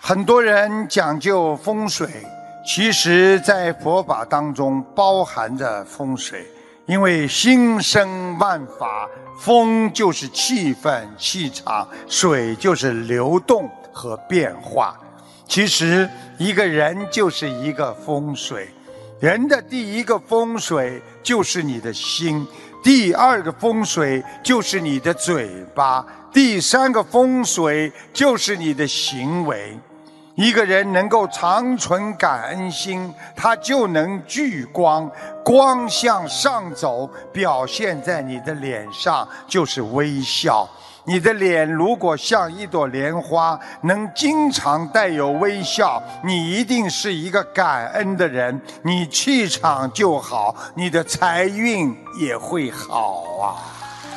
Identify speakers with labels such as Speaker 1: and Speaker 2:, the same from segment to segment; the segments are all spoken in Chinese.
Speaker 1: 很多人讲究风水，其实在佛法当中包含着风水。因为心生万法，风就是气氛、气场，水就是流动和变化。其实一个人就是一个风水，人的第一个风水就是你的心，第二个风水就是你的嘴巴，第三个风水就是你的行为。一个人能够常存感恩心，他就能聚光，光向上走，表现在你的脸上就是微笑。你的脸如果像一朵莲花，能经常带有微笑，你一定是一个感恩的人，你气场就好，你的财运也会好啊。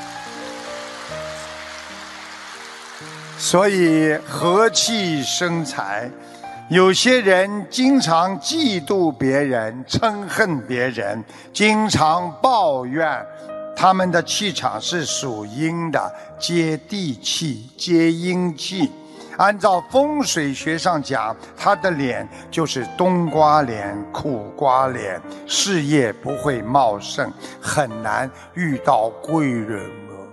Speaker 1: 所以和气生财。有些人经常嫉妒别人，憎恨别人，经常抱怨，他们的气场是属阴的，接地气，接阴气。按照风水学上讲，他的脸就是冬瓜脸、苦瓜脸，事业不会茂盛，很难遇到贵人。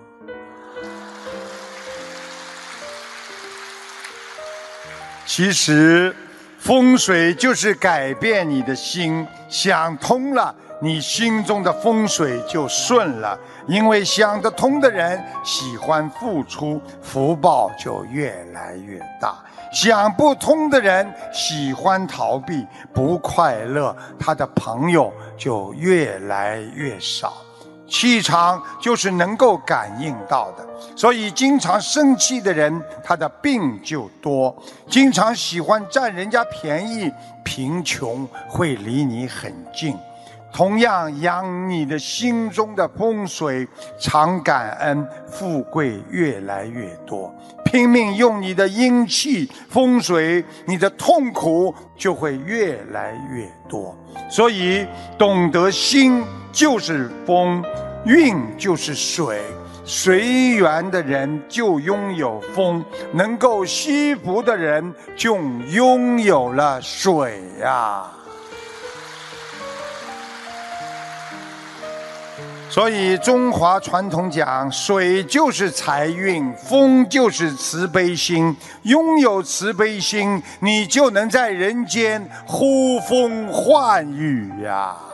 Speaker 1: 其实风水就是改变你的心，想通了，你心中的风水就顺了。因为想得通的人喜欢付出，福报就越来越大；想不通的人喜欢逃避，不快乐，他的朋友就越来越少。气场就是能够感应到的，所以经常生气的人，他的病就多；经常喜欢占人家便宜，贫穷会离你很近。同样养你的心中的风水，常感恩，富贵越来越多。拼命用你的阴气风水，你的痛苦就会越来越多。所以懂得心就是风，运就是水，随缘的人就拥有风，能够惜福的人就拥有了水啊。所以中华传统讲，水就是财运，风就是慈悲心。拥有慈悲心，你就能在人间呼风唤雨呀。